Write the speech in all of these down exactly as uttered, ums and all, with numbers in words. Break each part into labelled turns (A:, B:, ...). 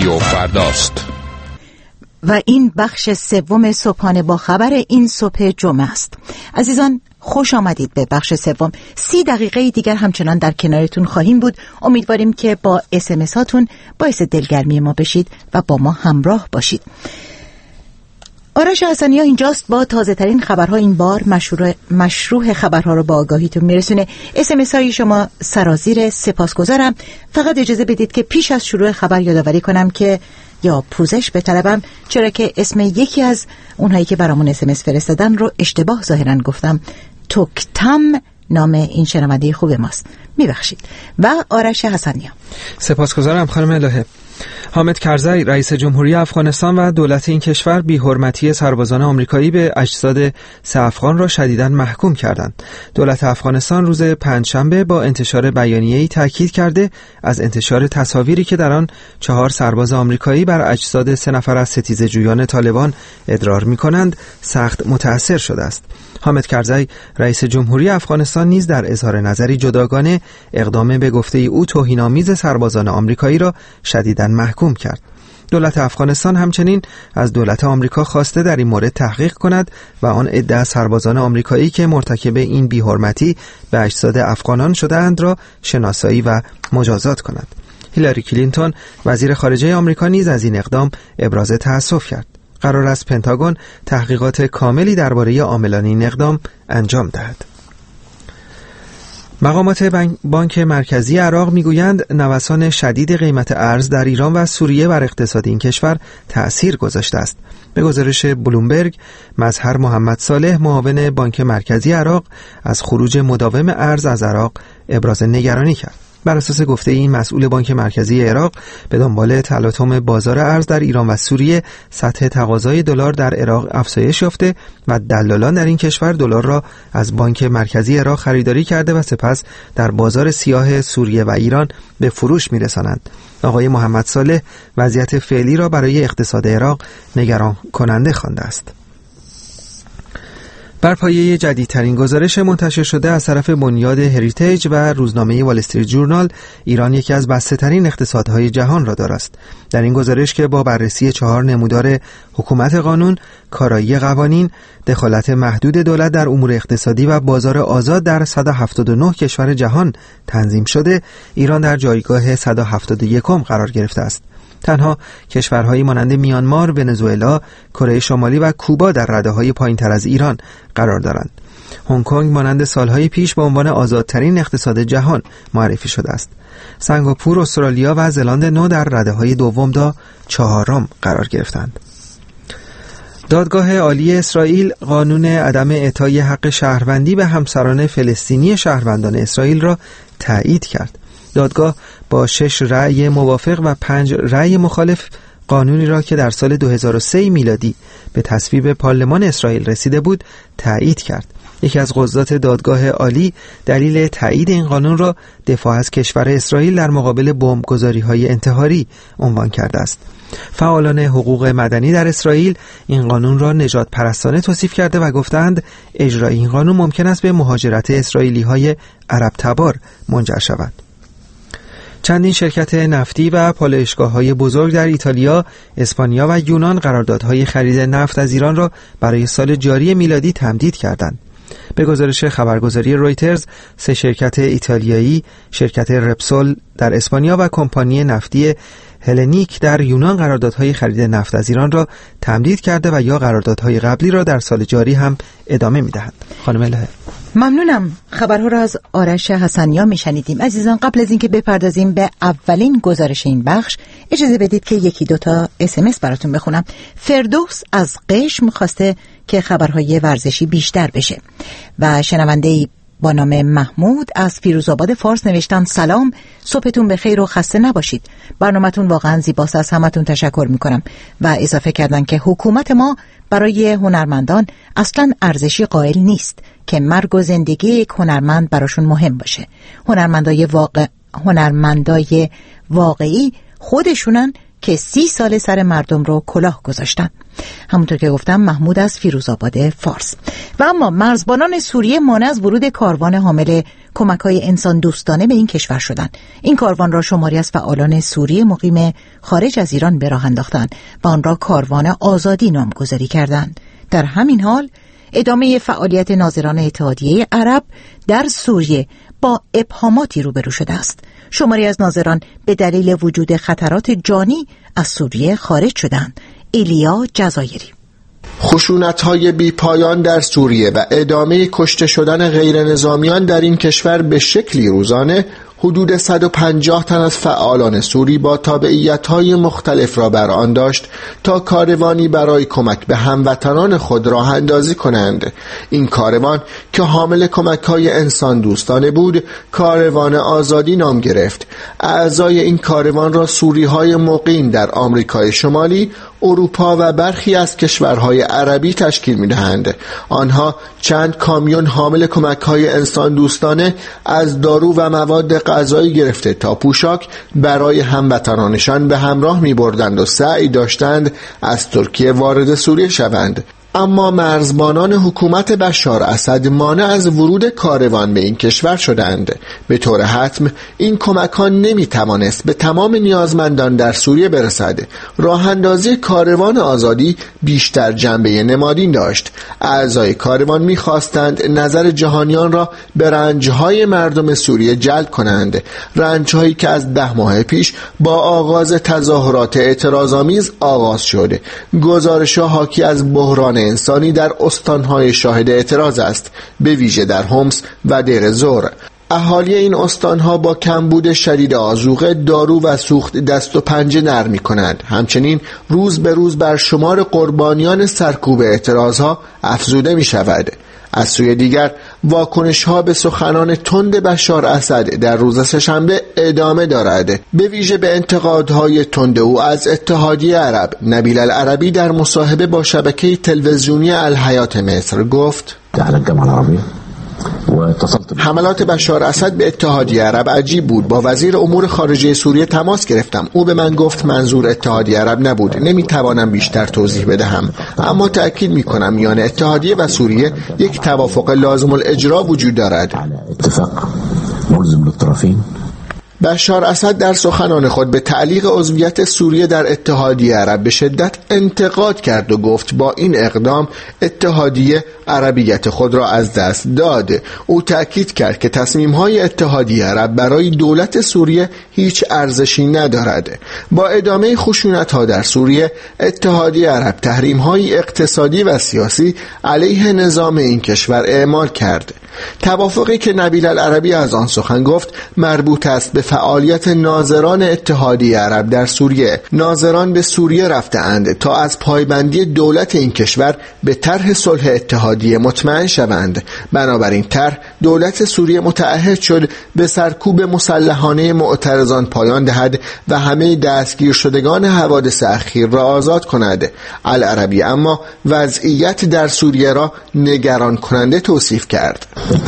A: رادیو فرداست
B: و این بخش سوم صبحانه با خبر این صبح جمعه است. عزیزان خوش آمدید به بخش سوم. سی دقیقه دیگر همچنان در کنارتون خواهیم بود. امیدواریم که با اس ام اس هاتون باعث دلگرمی ما بشید و با ما همراه باشید. آرش حسنی ها اینجاست با تازه ترین خبرها. این بار مشروع, مشروع خبرها رو با آگاهیتون میرسونه. اس ام اس های شما سرازیر، سپاسگزارم. فقط اجازه بدید که پیش از شروع خبر یادآوری کنم که یا پوزش بطلبم، چرا که اسم یکی از اونهایی که برامون اس ام اس فرستادن رو اشتباه ظاهرا گفتم. توکتم نام این شنونده خوب ماست، میبخشید. و آرش حسنی ها.
C: سپاسگزارم خانم الهه. حامد کرزی رئیس جمهوری افغانستان و دولت این کشور بی‌حرمتی سربازان آمریکایی به اجساد سه افغان را شدیداً محکوم کردند. دولت افغانستان روز پنجشنبه با انتشار بیانیه‌ای تاکید کرده از انتشار تصاویری که در آن چهار سرباز آمریکایی بر اجساد سه نفر از ستیزجویان طالبان ادرار می‌کنند سخت متأثر شده است. حامد کرزی رئیس جمهوری افغانستان نیز در اظهار نظری جداگانه اقدام به گفته او توهین‌آمیز سربازان آمریکایی را شدیداً محکوم کرد. دولت افغانستان همچنین از دولت آمریکا خواسته در این مورد تحقیق کند و آن عده از سربازان آمریکایی که مرتکب این بی‌حرمتی به اجساد افغانان شده‌اند را شناسایی و مجازات کند. هیلاری کلینتون وزیر خارجه آمریکا نیز از این اقدام ابراز تأسف کرد. قرار است پنتاگون تحقیقات کاملی درباره عاملان این اقدام انجام دهد. مقامات بانک مرکزی عراق میگویند نوسان شدید قیمت ارز در ایران و سوریه بر اقتصاد این کشور تأثیر گذاشته است. به گزارش بلومبرگ، مظهر محمد صالح معاون بانک مرکزی عراق از خروج مداوم ارز از عراق ابراز نگرانی کرد. بر اساس گفته این مسئول بانک مرکزی عراق، به دنبال تلاطم بازار ارز در ایران و سوریه، سطح تقاضای دلار در عراق افزایش یافته و دلالان در این کشور دلار را از بانک مرکزی عراق خریداری کرده و سپس در بازار سیاه سوریه و ایران به فروش می‌رسانند. آقای محمد صالح وضعیت فعلی را برای اقتصاد عراق نگران کننده خوانده است. بر پایه جدیدترین گزارش منتشر شده از طرف بنیاد هریتیج و روزنامه وال استریت جورنال، ایران یکی از بسته‌ترین اقتصادهای جهان را دارد. در این گزارش که با بررسی چهار نمودار حکومت قانون، کارایی قوانین، دخالت محدود دولت در امور اقتصادی و بازار آزاد در صد و هفتاد و نه کشور جهان تنظیم شده، ایران در جایگاه صد و هفتاد و یکم قرار گرفته است. تنها کشورهایی مانند میانمار، ونزوئلا، کره شمالی و کوبا در رده‌های پایین‌تر از ایران قرار دارند. هنگ کنگ مانند سالهای پیش به عنوان آزادترین اقتصاد جهان معرفی شده است. سنگاپور، استرالیا و زلاند نو در رده‌های دوم تا چهارم قرار گرفتند. دادگاه عالی اسرائیل قانون عدم اعطای حق شهروندی به همسران فلسطینی شهروندان اسرائیل را تایید کرد. دادگاه با شش رأی موافق و پنج رأی مخالف قانونی را که در سال دو هزار و سه میلادی به تصویب پارلمان اسرائیل رسیده بود تایید کرد. یکی از قضات دادگاه عالی دلیل تایید این قانون را دفاع از کشور اسرائیل در مقابل بمبگذاری‌های انتحاری عنوان کرده است. فعالان حقوق مدنی در اسرائیل این قانون را نجات پرستانه توصیف کرده و گفتند اجرای این قانون ممکن است به مهاجرت اسرائیلی‌های عرب تبار منجر شود. چندین شرکت نفتی و پالایشگاه‌های بزرگ در ایتالیا، اسپانیا و یونان قراردادهای خرید نفت از ایران را برای سال جاری میلادی تمدید کردند. به گزارش خبرگزاری رویترز، سه شرکت ایتالیایی، شرکت رپسول در اسپانیا و کمپانی نفتی هلنیک در یونان قراردادهای خرید نفت از ایران را تمدید کرده و یا قراردادهای قبلی را در سال جاری هم ادامه می‌دهند. خانم الهه،
B: ممنونم. خبرها را از آرش حسنیا میشنیدیم. عزیزان، قبل از اینکه بپردازیم به اولین گزارش این بخش، اجازه بدید که یکی دوتا اس ام اس براتون بخونم. فردوس از قشم خواسته که خبرهای ورزشی بیشتر بشه و شنونده‌ای با نام محمود از فیروزآباد فارس نوشتن سلام، صبحتون بخیر و خسته نباشید. برنامه‌تون واقعا زیباست، از همتون تشکر میکنم. و اضافه کردن که حکومت ما برای هنرمندان اصلا ارزشی قائل نیست که مرگ و زندگی یک هنرمند براشون مهم باشه. هنرمندای واقع هنرمندای واقعی خودشونن که سی سال سر مردم رو کلاه گذاشتن. همونطور که گفتم محمود از فیروزآباد فارس. و اما مرزبانان سوریه مانع از ورود کاروان حامل کمک‌های انسان دوستانه به این کشور شدند. این کاروان را شماری از فعالان سوریه مقیم خارج از ایران به راه انداختند و آن را کاروان آزادی نامگذاری کردند. در همین حال ادامه فعالیت ناظران اتحادیه عرب در سوریه با ابهاماتی روبرو شده است. شماری از ناظران به دلیل وجود خطرات جانی از سوریه خارج شدند. ایلیا جزایری:
A: خشونت‌های بی پایان در سوریه و ادامه کشته شدن غیر نظامیان در این کشور به شکلی روزانه حدود صد و پنجاه تن از فعالان سوری با تابعیت‌های مختلف را بر آن داشت تا کاروانی برای کمک به هموطنان خود راه اندازی کنند. این کاروان که حامل کمک‌های انسان دوستانه بود، کاروان آزادی نام گرفت. اعضای این کاروان را سوری‌های مقیم در آمریکای شمالی، اروپا و برخی از کشورهای عربی تشکیل می‌دهند. آنها چند کامیون حامل کمک‌های انسان دوستانه از دارو و مواد غذایی گرفته تا پوشاک برای هموطنانشان به همراه می‌بردند و سعی داشتند از ترکیه وارد سوریه شوند. اما مرزبانان حکومت بشار اسد مانع از ورود کاروان به این کشور شدند. به طور حتم این کمکان نمی توانست به تمام نیازمندان در سوریه برسد. راه اندازی کاروان آزادی بیشتر جنبه نمادین داشت. اعضای کاروان می خواستند نظر جهانیان را به رنجهای مردم سوریه جلب کنند، رنجهایی که از ده ماه پیش با آغاز تظاهرات اعتراض‌آمیز آغاز شد. گزارش‌ها حاکی از بحران انسانی در استانهای شاهد اعتراض است، به ویژه در حمص و دیر زور. اهالی این استانها با کمبود شدید آذوقه، دارو و سوخت دست و پنجه نرم می‌کنند. همچنین روز به روز بر شمار قربانیان سرکوب اعتراضها افزوده می‌شود. از سوی دیگر واکنش‌ها به سخنان تند بشار اسد در روز سه‌شنبه ادامه دارد، به ویژه به انتقادهای تند او از اتحادیه عرب. نبیل العربی در مصاحبه با شبکه تلویزیونی الحیات مصر گفت: حملات بشار اسد به اتحادیه عرب عجیب بود. با وزیر امور خارجه سوریه تماس گرفتم. او به من گفت منظور اتحادیه عرب نبود. نمیتوانم بیشتر توضیح بدهم، اما تأکید میکنم میان اتحادیه و سوریه یک توافق لازم الاجرا وجود دارد. بشار اسد در سخنان خود به تعلیق عضویت سوریه در اتحادیه عرب به شدت انتقاد کرد و گفت با این اقدام اتحادیه عربیت خود را از دست داد. او تأکید کرد که تصمیم‌های اتحادیه عرب برای دولت سوریه هیچ ارزشی ندارد. با ادامه خشونت‌ها در سوریه، اتحادیه عرب تحریم‌های اقتصادی و سیاسی علیه نظام این کشور اعمال کرد. توافقی که نبیل العربی از آن سخن گفت مربوط است به فعالیت ناظران اتحادیه عرب در سوریه. ناظران به سوریه رفته‌اند تا از پایبندی دولت این کشور به طرح صلح اتحادیه مطمئن شوند. بنابراین طرح دولت سوریه متعهد شد به سرکوب مسلحانه معترضان پایان دهد و همه دستگیر شدگان حوادث اخیر را آزاد کند. العربی اما وضعیت در سوریه را نگران کننده توصیف کرد.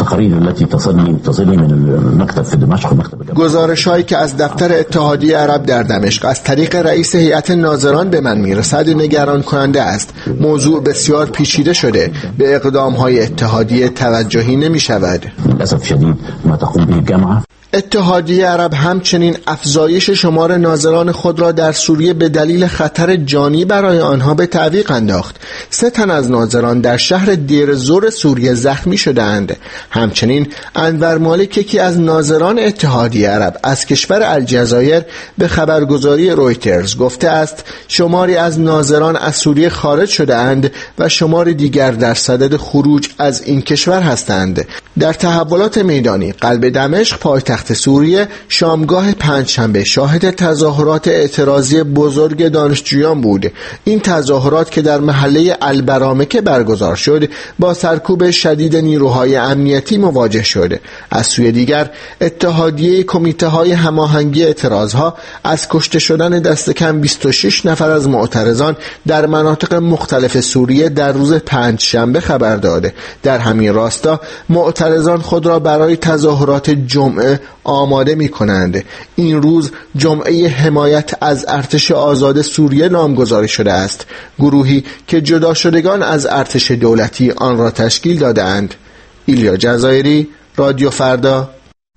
A: گزارش‌هایی که از دفتر اتحادیه عرب در دمشق از طریق رئیس هیئت ناظران به من میرسد نگران کننده است. موضوع بسیار پیچیده شده. به اقدام‌های اتحادیه توجهی نمی‌شود. اتحادیه عرب همچنین افزایش شمار ناظران خود را در سوریه به دلیل خطر جانی برای آنها به تعویق انداخت. سه تن از ناظران در شهر دیر زور سوریه زخمی شدند. همچنین انور مالک، یکی از ناظران اتحادیه عرب از کشور الجزایر، به خبرگزاری رویترز گفته است شماری از ناظران از سوریه خارج شده اند و شمار دیگر در صدد خروج از این کشور هستند. در تحولات میدانی قلب دمشق پایتخت سوریه، شامگاه پنجشنبه شاهد تظاهرات اعتراضی بزرگ دانشجویان بود. این تظاهرات که در محله البرامکه برگزار شد با سرکوب شدید نیروهای امنیتی مواجه شد. از سوی دیگر اتحادیه کمیته های هماهنگی اعتراضها از کشته شدن دست کم بیست و شش نفر از معترضان در مناطق مختلف سوریه در روز پنجشنبه خبر داد. در همین راستا معترضان خود را برای تظاهرات جمعه آماده می کنند. این روز جمعه حمایت از ارتش آزاد سوریه نامگذاری شده است، گروهی که جدا شدگان از ارتش دولتی آن را تشکیل داده‌اند. ایلیا جزایری، رادیو فردا.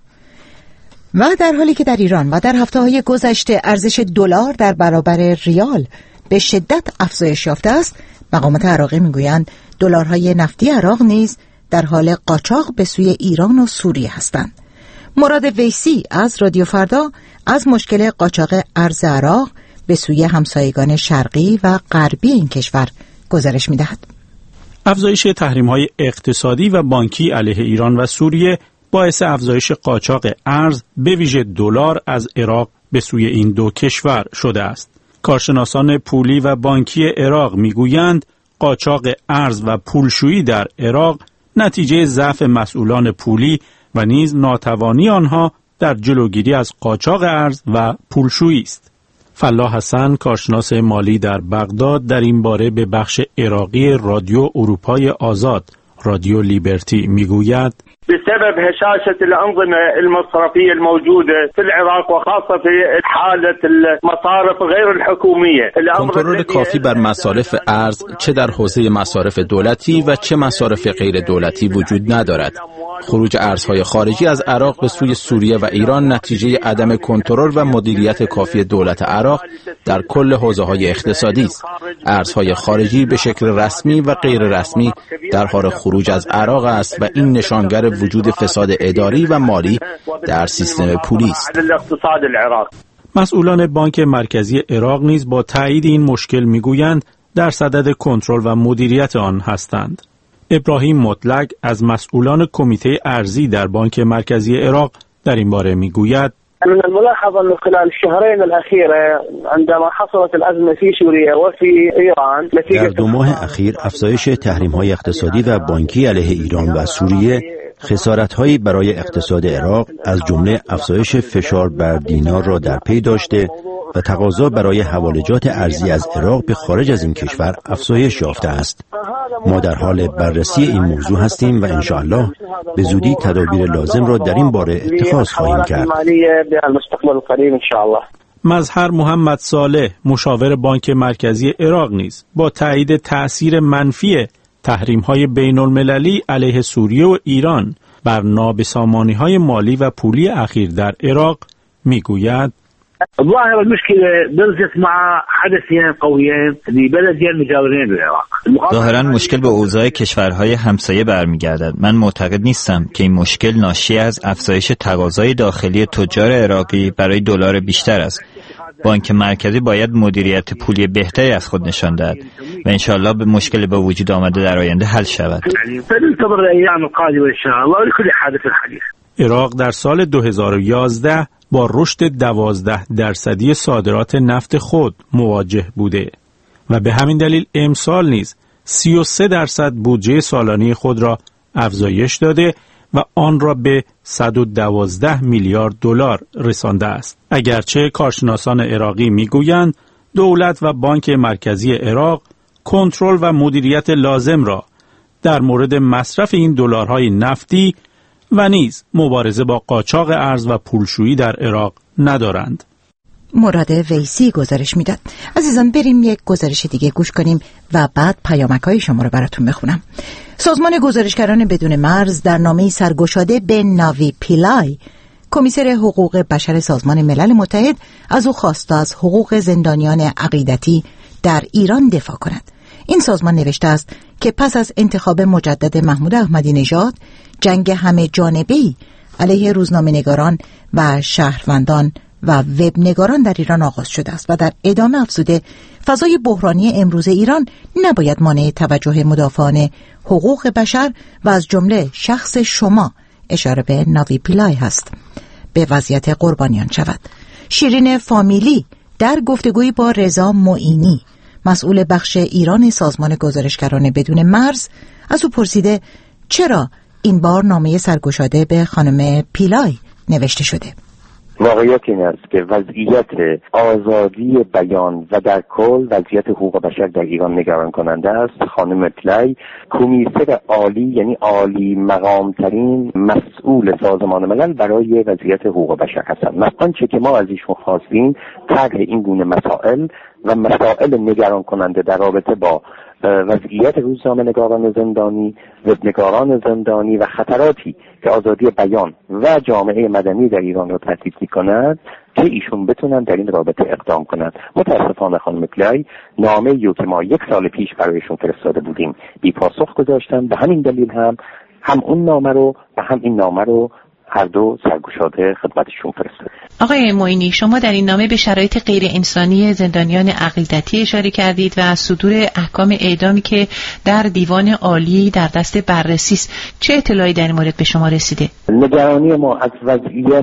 B: و در حالی که در ایران و در هفته‌های گذشته ارزش دلار در برابر ریال به شدت افزایش یافته است، مقامات عراقی میگویند دلارهای نفتی عراق نیز در حال قاچاق به سوی ایران و سوریه هستند. مراد ویسی از رادیو فردا از مشکل قاچاق ارز عراق به سوی همسایگان شرقی و غربی این کشور گزارش می‌دهد.
D: افزایش تحریم‌های اقتصادی و بانکی علیه ایران و سوریه باعث افزایش قاچاق ارز به ویژه دلار از عراق به سوی این دو کشور شده است. کارشناسان پولی و بانکی عراق میگویند قاچاق ارز و پولشویی در عراق نتیجه ضعف مسئولان پولی و نیز ناتوانی آنها در جلوگیری از قاچاق ارز و پولشویی است. فلاح حسن، کارشناس مالی در بغداد، در این باره به بخش عراقی رادیو اروپای آزاد، رادیو لیبرتی میگوید
E: بسبب هشاشة الأنظمة المصرفية الموجودة في العراق وخاصة في حالة المصارف غير الحكومية.
F: کنترل کافی بر مصارف ارز چه در حوزه مصارف دولتی و چه مصارف غیر دولتی وجود ندارد. خروج ارزهای خارجی از عراق به سوی سوریه و ایران نتیجه عدم کنترل و مدیریت کافی دولت عراق در کل حوزه‌های اقتصادی است. ارزهای خارجی به شکل رسمی و غیر رسمی در حال خروج از عراق است و این نشانگر وجود فساد اداری و مالی در سیستم پولی است.
D: مسئولان بانک مرکزی عراق نیز با تایید این مشکل میگویند در صدد کنترل و مدیریت آن هستند. ابراهیم مطلق از مسئولان کمیته ارزی در بانک مرکزی عراق در این باره میگوید
G: من الملاحظ أنه خلال الشهرين الأخيرة عندما حصلت الأزمة في سوريا وفي إيران
H: در دو ماه اخیر افزایش تحریم‌های اقتصادی و بانکی علیه ایران و سوریه خسارت‌هایی برای اقتصاد عراق از جمله افزایش فشار بر دینار را در پی داشته و تقاضا برای حوالجات ارزی از عراق به خارج از این کشور افزایش یافته است. ما در حال بررسی این موضوع هستیم و انشاءالله به زودی تدابیر لازم را در این باره اتخاذ خواهیم کرد.
D: مظهر محمد صالح، مشاور بانک مرکزی عراق نیز با تایید تأثیر منفی تحریم‌های بین‌المللی علیه سوریه و ایران بر نابسامانی‌های مالی و پولی اخیر در عراق میگوید
I: ظاهر المشكلة برزت مع حدثين قويين لبلدين مجاورين للعراق.
J: ظاهرا مشکل به اوضاع کشورهای همسایه برمیگردد. من معتقد نیستم که این مشکل ناشی از افزایش تقاضای داخلی تجار عراقی برای دلار بیشتر است. بانک مرکزی باید مدیریت پولی بهتری از خود نشان دهد و انشاءالله به مشکل به وجود آمده در آینده حل شود.
D: عراق در سال دو هزار و یازده با رشد دوازده درصدی صادرات نفت خود مواجه بوده و به همین دلیل امسال نیز سی و سه درصد بودجه سالانه خود را افزایش داده و آن را به صد و دوازده میلیارد دلار رسانده است. اگرچه کارشناسان عراقی میگویند دولت و بانک مرکزی عراق کنترل و مدیریت لازم را در مورد مصرف این دلارهای نفتی و نیز مبارزه با قاچاق ارز و پولشویی در عراق ندارند.
B: مراد ویسی گزارش میداد. عزیزان بریم یک گزارش دیگه گوش کنیم و بعد پیامک‌های شما رو براتون بخونم. سازمان گزارشگران بدون مرز در نامه‌ای سرگشاده به ناوی پیلای، کمیسر حقوق بشر سازمان ملل متحد، از او خواسته از حقوق زندانیان عقیدتی در ایران دفاع کند. این سازمان نوشته است که پس از انتخاب مجدد محمود احمدی نژاد، جنگ همه جانبه‌ای علیه روزنامه‌نگاران و شهروندان و وبنگاران در ایران آغاز شده است و در ادامه افزوده فضای بحرانی امروز ایران نباید مانع توجه مدافعان حقوق بشر و از جمله شخص شما، اشاره به ناوی پیلای هست، به وضعیت قربانیان شود. شیرین فامیلی در گفتگویی با رضا معینی، مسئول بخش ایران سازمان گزارشگران بدون مرز، از او پرسیده چرا این بار نامه سرگشاده به خانم پیلای نوشته شده.
K: واقعیت این است که وضعیت آزادی بیان و در کل وضعیت حقوق بشر در ایران نگران کننده است. خانم پلی کمیسر عالی، یعنی عالی مقام ترین مسئول سازمان ملل برای وضعیت حقوق بشر هستند. آنچه که ما از ایشون خواستیم طرح این گونه مسائل و مسائل نگران کننده در رابطه با وضعیت روزنامه‌نگاران زندانی، وبنگاران زندانی و خطراتی که آزادی بیان و جامعه مدنی در ایران را تهدید می‌کند که ایشون بتونن در این رابطه اقدام کنند. متاسفانه خانم پلی نامه‌ای که ما یک سال پیش برایشون فرستاده بودیم بی پاسخ گذاشتن. به همین دلیل هم هم اون نامه رو و هم این نامه رو هر دو سرگشاده خدمتشون فرستاد.
L: آقای معینی، شما در این نامه به شرایط غیر انسانی زندانیان عقیدتی اشاره کردید و صدور احکام اعدامی که در دیوان عالی در دست بررسی است. چه اطلاعی در این مورد به شما رسیده؟
K: نگرانی ما از وضعیت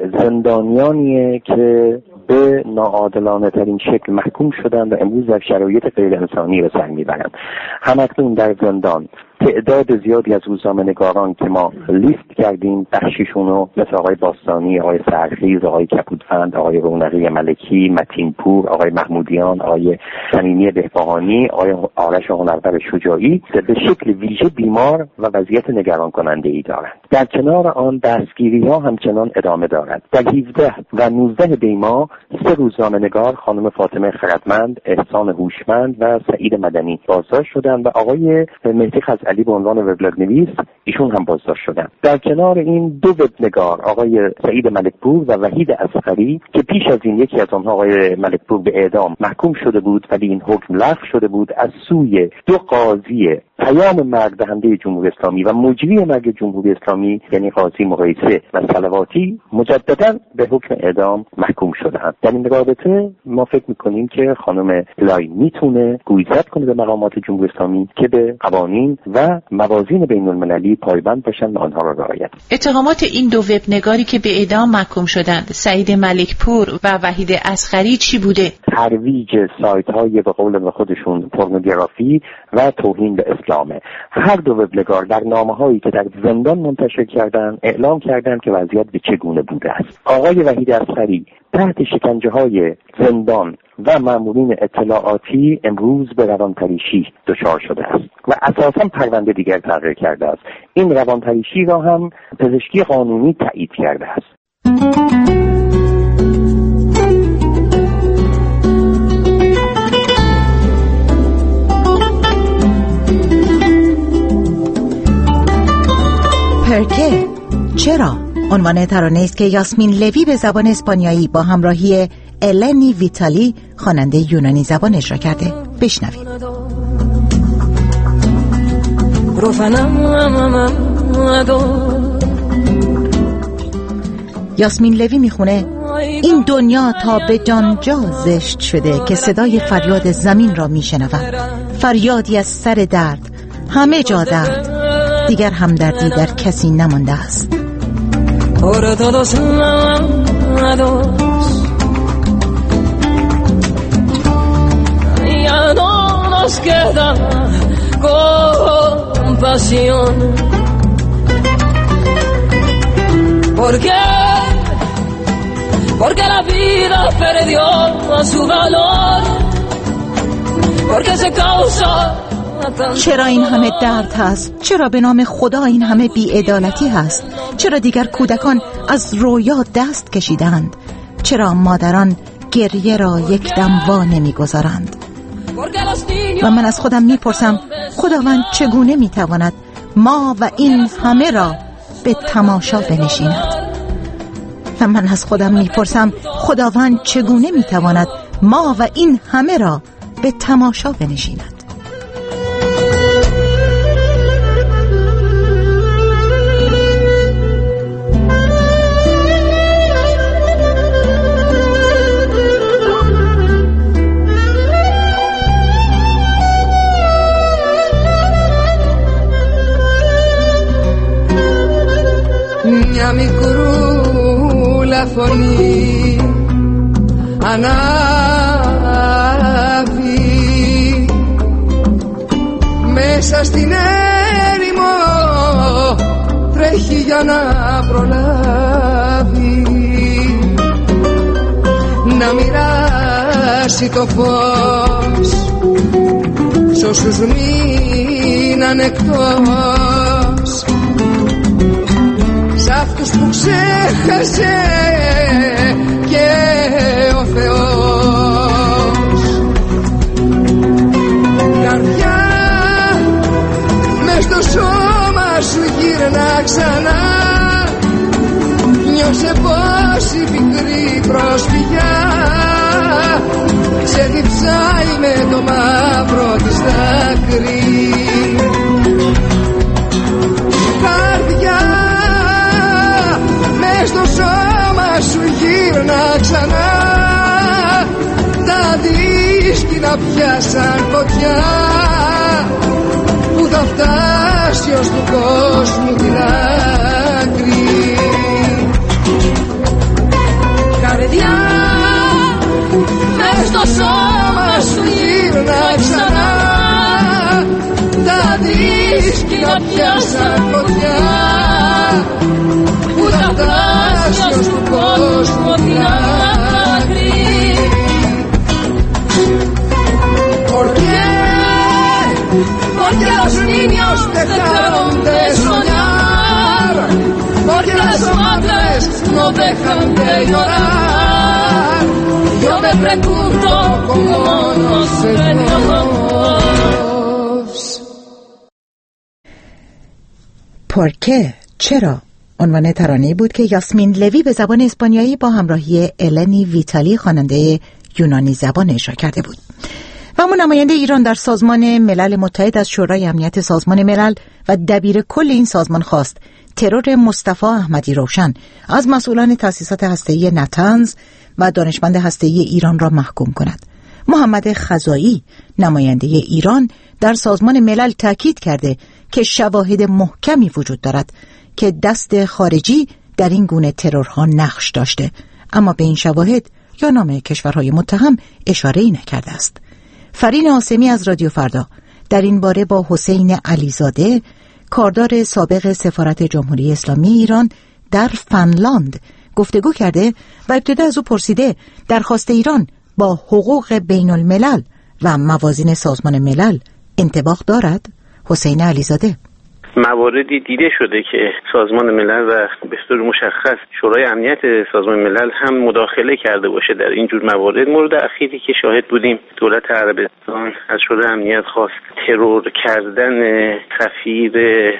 K: زندانیانیه که به ناعادلانه ترین شکل محکوم شدن و امروز در شرایط غیر انسانی به سر میبرند. همکنون در زندان تعداد زیادی از روزنامه‌نگاران که ما لیست کردیم، بخشیشونو مثل آقای باستانی، آقای سرخیز، آقای کپودفند، آقای رونقی ملکی، متین پور، آقای محمودیان، آقای صمیمی بهبهانی، آقای آرش هنرور شجاعی به شکل ویژه بیمار و وضعیت نگران کننده ای دارند. در کنار آن دستگیری ها همچنان ادامه دارد. در هفده و نوزده دی ماه سه روزنامه‌نگار، خانم فاطمه خردمند، احسان هوشمند و سعید مدنی بازداشت شدند و آقای مهدی علی به عنوان وبلاگ نویس ایشون هم بازداشت شدن. در کنار این دو وبنگار، آقای سعید ملکپور و وحید اصغری که پیش از این یکی از آنها آقای ملکپور به اعدام محکوم شده بود ولی این حکم لغو شده بود، از سوی دو قاضی پیام مرگ دهنده جمهوری اسلامی و مجری مرگ جمهوری اسلامی یعنی قاضی مقایسه و صلواتی مجددا به حکم اعدام محکوم شدند. در این رابطه ما فکر می‌کنیم که خانم لای میتونه گویزد کنه به مقامات جمهوری اسلامی که به قوانین و موازین بین المللی پایبند باشن و آنها را رعایت.
L: اتهامات این دو وبنگاری که به اعدام محکوم شدند، سعید ملکپور و وحید اصغری، چی بوده؟
K: ترویج سایت‌های به قول خودشون پورنوگرافی و توهین به اسلامه. هر دو وبنگار در نامه‌هایی که در زندان منتشر کردند اعلام کردند که وضعیت به چگونه بوده است. آقای وحید اصغری تحت شکنجه‌های زندان و مامورین اطلاعاتی امروز به روانپریشی دچار شده است و اساساً پرونده دیگر تغییر کرده است. این روانپریشی را هم پزشکی قانونی تایید کرده است.
B: پرکه؟ چرا؟ عنوان ترانه است که یاسمین لوی به زبان اسپانیایی با همراهی النی ویتالی خواننده یونانی زبان اجرا کرده. بشنوید. یاسمین لوی میخونه: این دنیا تا به جانجا زشت شده که صدای فریاد زمین را میشنوم، فریادی از سر درد، همه جا درد، دیگر همدردی در کسی نمانده است.
M: Ahora todos amados, ya no nos queda compasión. ¿Por qué? Porque la vida perdió su valor. Porque se causa.
B: چرا این همه درد هست؟ چرا به نام خدا این همه بی‌عدالتی هست؟ چرا دیگر کودکان از رویا دست کشیدند؟ چرا مادران گریه را یک دم وا نمی‌گذارند؟ و من از خودم میپرسم خداوند چگونه میتواند ما و این همه را به تماشا بنشیند؟ و من از خودم میپرسم خداوند چگونه میتواند ما و این همه را به تماشا بنشیند؟
M: Μια μικρούλα φωνή ανάβει μέσα στην έρημο, τρέχει για να προλάβει.
N: να μοιράσει το φως σ' όσους μείναν εκτός, σ' αυτούς που ξέχασε και ο Θεός. Καρδιά, μες στο σώμα σου γύρνα ξανά, νιώσε πως η πικρή προσφυγιά σε διψάει με το μαύρο της δάκρυ. Καρδιά, μες στο σώμα σου γύρνα ξανά, τα αντίσκηνα πιάσαν φωτιά που θα φτάσει ως του κόσμου την άκρη. Καρδιά, μες στο σώμα σου γύρνα ξανά, τα δίσκυνα πιάσαν φωτιά που θα φτάσει ως του κόσμου την άκρη. Porque, porque los niños dejaron de soñar, porque las madres no dejan de llorar. Yo me pregunto cómo no seremos.
B: ¿Por qué? چرا؟ عنوان ترانه‌ای بود که یاسمین لوی به زبان اسپانیایی با همراهی النی ویتالی خواننده یونانی زبان اجرا کرده بود. و اما نماینده ایران در سازمان ملل متحد از شورای امنیت سازمان ملل و دبیر کل این سازمان خواست ترور مصطفی احمدی روشن از مسئولان تأسیسات هسته‌ای نتنز و دانشمند هسته‌ای ایران را محکوم کند. محمد خزایی نماینده ایران در سازمان ملل تاکید کرده که شواهد محکمی وجود دارد که دست خارجی در این گونه ترورها نقش داشته، اما به این شواهد یا نام کشورهای متهم اشاره‌ای نکرده است. فرین آسمی از رادیو فردا در این باره با حسین علیزاده، کاردار سابق سفارت جمهوری اسلامی ایران در فنلاند، گفتگو کرده و ابتدا از او پرسیده درخواست ایران با حقوق بین الملل و موازین سازمان ملل انطباق دارد؟ حسین علیزاده:
O: مواردی دیده شده که سازمان ملل و به طور مشخص شورای امنیت سازمان ملل هم مداخله کرده باشه در این جور موارد. مورد اخیری که شاهد بودیم، دولت عربستان از شورای امنیت خواست ترور کردن سفیر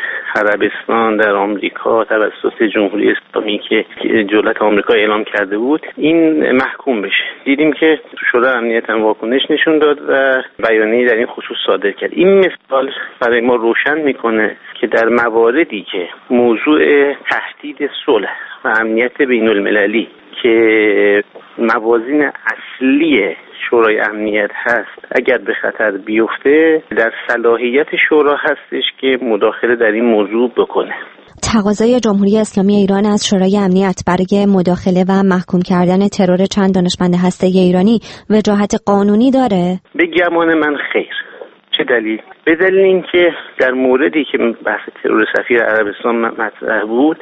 O: عربستان در آمریکا توسط جمهوری اسلامی که دولت آمریکا اعلام کرده بود، این محکوم بشه. دیدیم که شورای امنیت هم واکنش نشون داد و بیانیه در این خصوص صادر کرد. این مثال برای ما روشن میکنه که در مواردی که موضوع تهدید صلح و امنیت بین المللی که موازین اصلی شورای امنیت هست اگر به خطر بیفته، در صلاحیت شورا هستش که مداخله در این موضوع بکنه.
P: تقاضای جمهوری اسلامی ایران از شورای امنیت برای مداخله و محکوم کردن ترور چند دانشمند هسته‌ای ایرانی وجاهت قانونی داره؟
O: به گمان من خیر. چه دلیل؟ به دلیل اینکه در موردی که بحث ترور سفیر عربستان مطرح بود،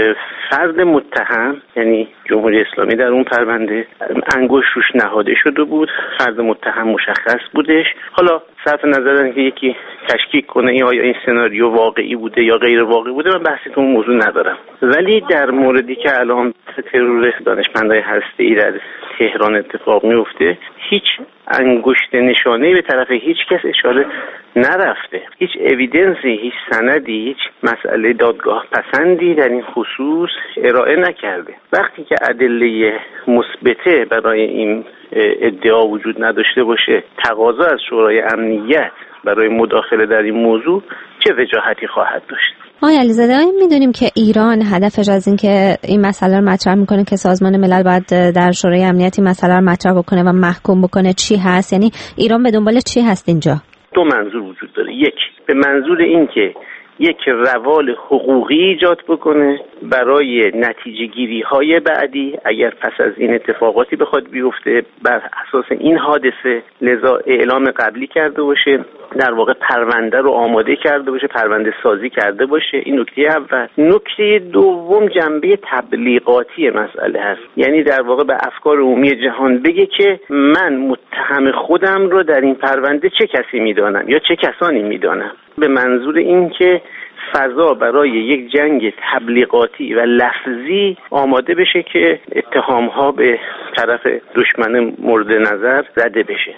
O: فرد متهم یعنی جمهوری اسلامی در اون پرونده انگشت روش نهاده شده بود، فرد متهم مشخص بودش. حالا صرف نظر اینکه یکی تشکیک کنه این آیا این سناریو واقعی بوده یا غیر واقعی بوده، من بحثی تو اون موضوع ندارم. ولی در موردی که الان ترور دانشمندای هسته‌ای در تهران اتفاق میفته، هیچ انگشت نشانه‌ای به طرف هیچ کس اشاره نرفته، هیچ اویدنسی، هیچ سندی، هیچ مسئله دادگاه پسندی در این خصوص ارائه نکرده. وقتی که ادله مثبته برای این ادعا وجود نداشته باشه، تقاضا از شورای امنیت برای مداخله در این موضوع چه وجاهتی خواهد داشت؟
P: آقای علیزاده، میدونیم که ایران هدفش از این که این مسئله رو مطرح میکنه که سازمان ملل باید در شورای امنیت این مسئله رو مطرح بکنه و محکوم بکنه، چی هست؟ یعنی ایران به دنبال چی هست اینجا؟
O: دو منظور وجود داره. یک، به منظور این که یک روال حقوقی ایجاد بکنه برای نتیجه گیری های بعدی اگر پس از این اتفاقاتی بخواد بیفته. بر اساس این حادثه لذا اعلام قبلی کرده باشه در واقع پرونده رو آماده کرده باشه، پرونده سازی کرده باشه. این نکته اول. نکته دوم جنبه تبلیغاتی مسئله هست، یعنی در واقع به افکار عمومی جهان بگه که من متهم خودم رو در این پرونده چه کسی میدانم یا چه کسانی میدانم، به منظور این که فضا برای یک جنگ تبلیغاتی و لفظی آماده بشه که اتهام‌ها به طرف دشمن مورد نظر زده بشه.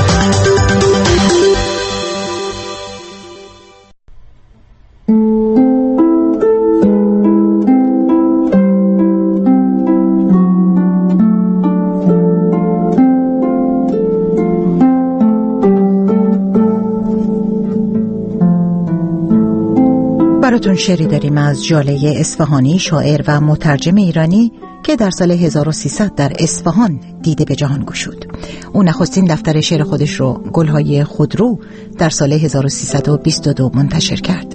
B: براتون شعری داریم از ژاله اصفهانی، شاعر و مترجم ایرانی که در سال هزار و سیصد در اصفهان دیده به جهان گشود. او نخستین دفتر شعر خودش رو گلهای خودرو در سال هزار و سیصد و بیست و دو منتشر کرد.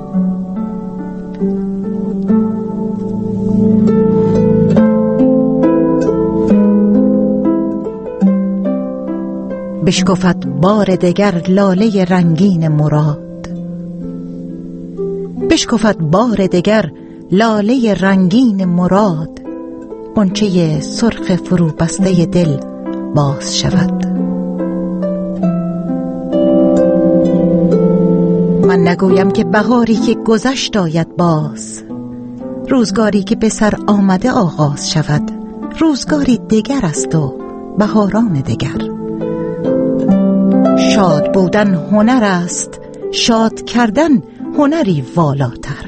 B: بشکفت بار دگر لاله رنگین مراد، بشکفت بار دگر لاله رنگین مراد، غنچه سرخ فرو بسته دل باز شود. من نگویم که بهاری که گذشت آید باز، روزگاری که به سر آمده آغاز شود. روزگاری دگر است و بهاران دگر. شاد بودن هنر است، شاد کردن هنری والاتر.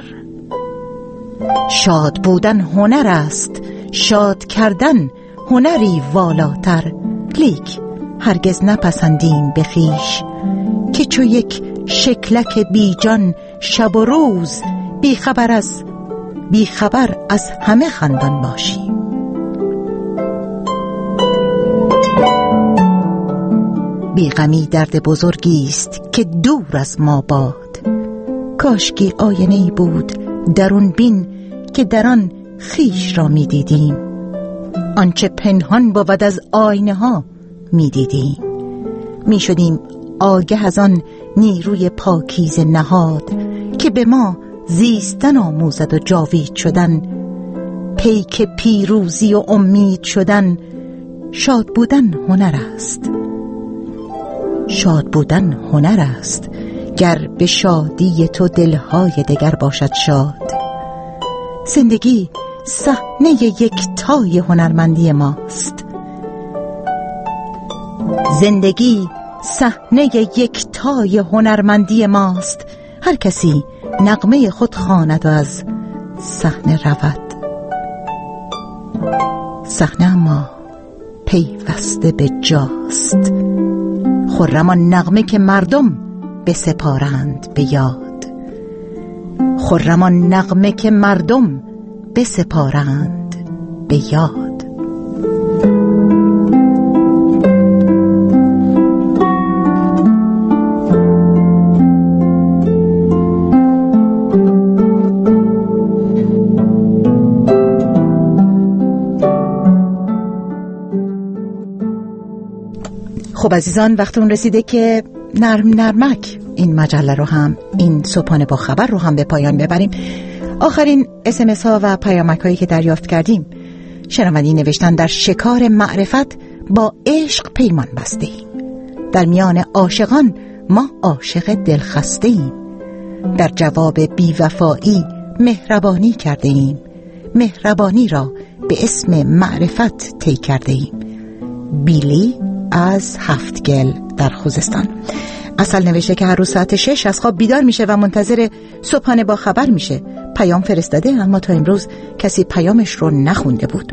B: شاد بودن هنر است، شاد کردن هنری والاتر. لیک هرگز نپسندیم به خویش که چو یک شکلک بی جان شب و روز بی خبر از بی خبر از همه خندان باشیم. بی غمی درد بزرگی است که دور از ما باد. کاشکی آینه‌ای بود درون بین که در آن خویش را می دیدیم. آنچه پنهان بود از آینه ها می دیدیم. می شدیم آگه از آن نیروی پاکیزه نهاد که به ما زیستن آموزد و جاوید شدن، پیک پیروزی و امید شدن. شاد بودن هنر است، شاد بودن هنر است. گر به شادی تو دلهای دگر باشد شاد. زندگی صحنه یکتای هنرمندی ماست. زندگی صحنه یکتای هنرمندی ماست. هر کسی نغمه خود خواند و از صحنه رود. صحنه اما پیوسته به جاست. خرم آن نغمه که مردم بسپارند به یاد. خرم آن نغمه که مردم بسپارند به یاد. خب عزیزان، وقت اون رسیده که نرم نرمک این مجله رو هم، این صبحانه با خبر رو هم به پایان ببریم. آخرین اس ام اس ها و پیامک هایی که دریافت کردیم. شنوندگان نوشتن در شکار معرفت با عشق پیمان بسته ایم. در میان عاشقان ما عاشق دلخسته ایم. در جواب بیوفایی مهربانی کرده ایم. مهربانی را به اسم معرفت طی کرده ایم. بیلی از هفتگل در خوزستان. اصل نوشته که هر روز ساعت شش از خواب بیدار میشه و منتظر صبحانه با خبر میشه. پیام فرستاده اما تا امروز کسی پیامش رو نخونده بود.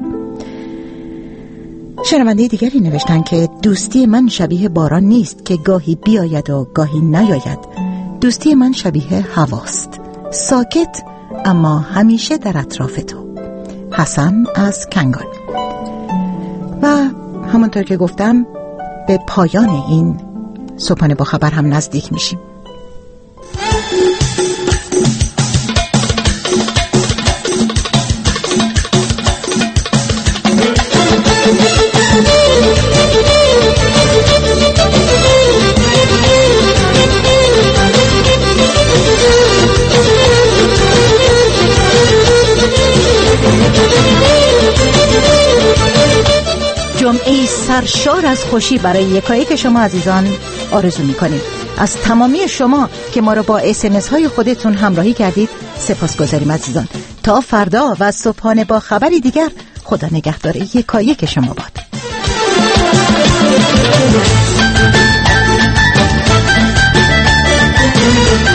B: شنونده دیگری نوشتن که دوستی من شبیه باران نیست که گاهی بیاید و گاهی نیاید. دوستی من شبیه هواست، ساکت اما همیشه در اطراف تو. حسن از کنگان. و همونطور که گفتم به پایان این صبحانه با خبر هم نزدیک میشیم. سرشار از خوشی برای یکایک شما عزیزان آرزو می‌کنیم. از تمامی شما که ما را با اس ام اس های خودتون همراهی کردید سپاسگزاریم عزیزان. تا فردا و صبحانه با خبری دیگر، خدا نگهدار یکایک شما باد.
M: Thank you.